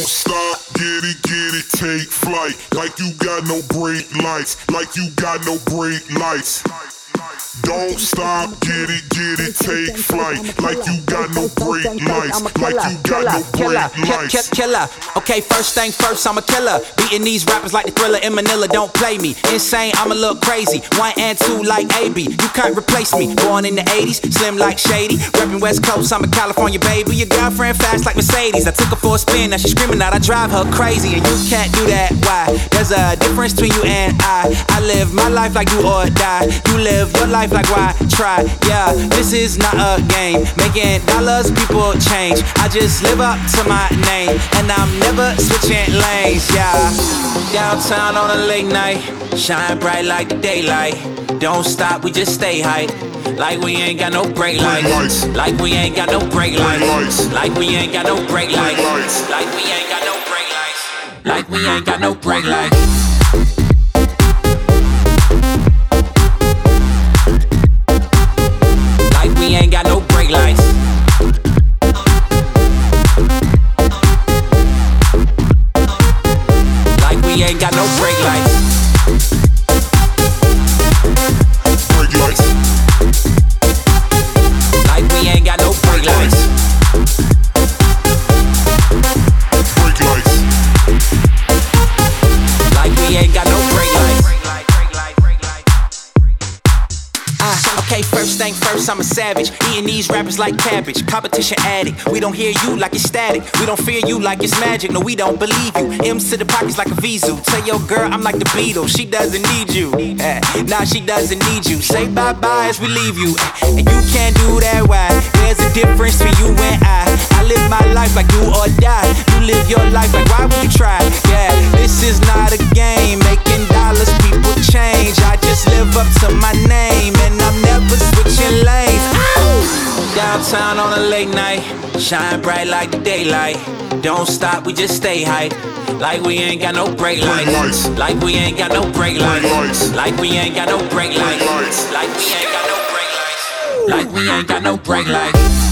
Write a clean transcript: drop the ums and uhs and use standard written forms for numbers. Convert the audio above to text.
stop, get it, take flight. Like you got no brake lights, like you got no brake lights. Don't stop, get it, take flight. Like you got no brake lights, like you got no brake lights. Killer. Okay, first thing first, I'm a killer. Beating these rappers like the Thriller in Manila. Don't play me. Insane, I'm a little crazy. 1 and 2 like AB. You can't replace me. Born in the 80s, slim like Shady. Reppin' West Coast, I'm a California baby. Your girlfriend fast like Mercedes. I took her for a spin, now she screaming out I drive her crazy. And you can't do that, why? There's a difference between you and I. I live my life like do or die. You live your life like why try? Yeah, this is not a game. Making dollars, people change. I just live up to my name, and I'm never switching lanes. Yeah, downtown on a late night, shine bright like the daylight. Don't stop, we just stay hype. Like we ain't got no brake lights. Like we ain't got no brake lights. Like we ain't got no brake lights. Like we ain't got no brake lights. Like we ain't got no brake lights. We ain't got no brake lights. Like we ain't got no brake lights. Brake lights. Like we ain't got no brake lights. Brake lights. Like we ain't got no brake lights. Okay, first thing first, I'm a savage. Eating these rappers like cabbage. Competition addict. We don't hear you like it's static. We don't fear you like it's magic. No, we don't believe you. M's to the pockets like a Vizu. Tell your girl I'm like the Beatles. She doesn't need you. Nah, she doesn't need you. Say bye-bye as we leave you. And you can't do that, why? There's a difference between you and I. I live my life like do or die. You live your life like why would you try? Yeah, this is not a game. Making dollars, people change. I just live up to my name, and I'm never switching lanes. Downtown on a late night, shine bright like the daylight. Don't stop, we just stay hype. Like we ain't got no brake lights. Like we ain't got no brake lights. Like we ain't got no brake lights. Like we ain't got no brake lights. Like we ain't got no brake lights.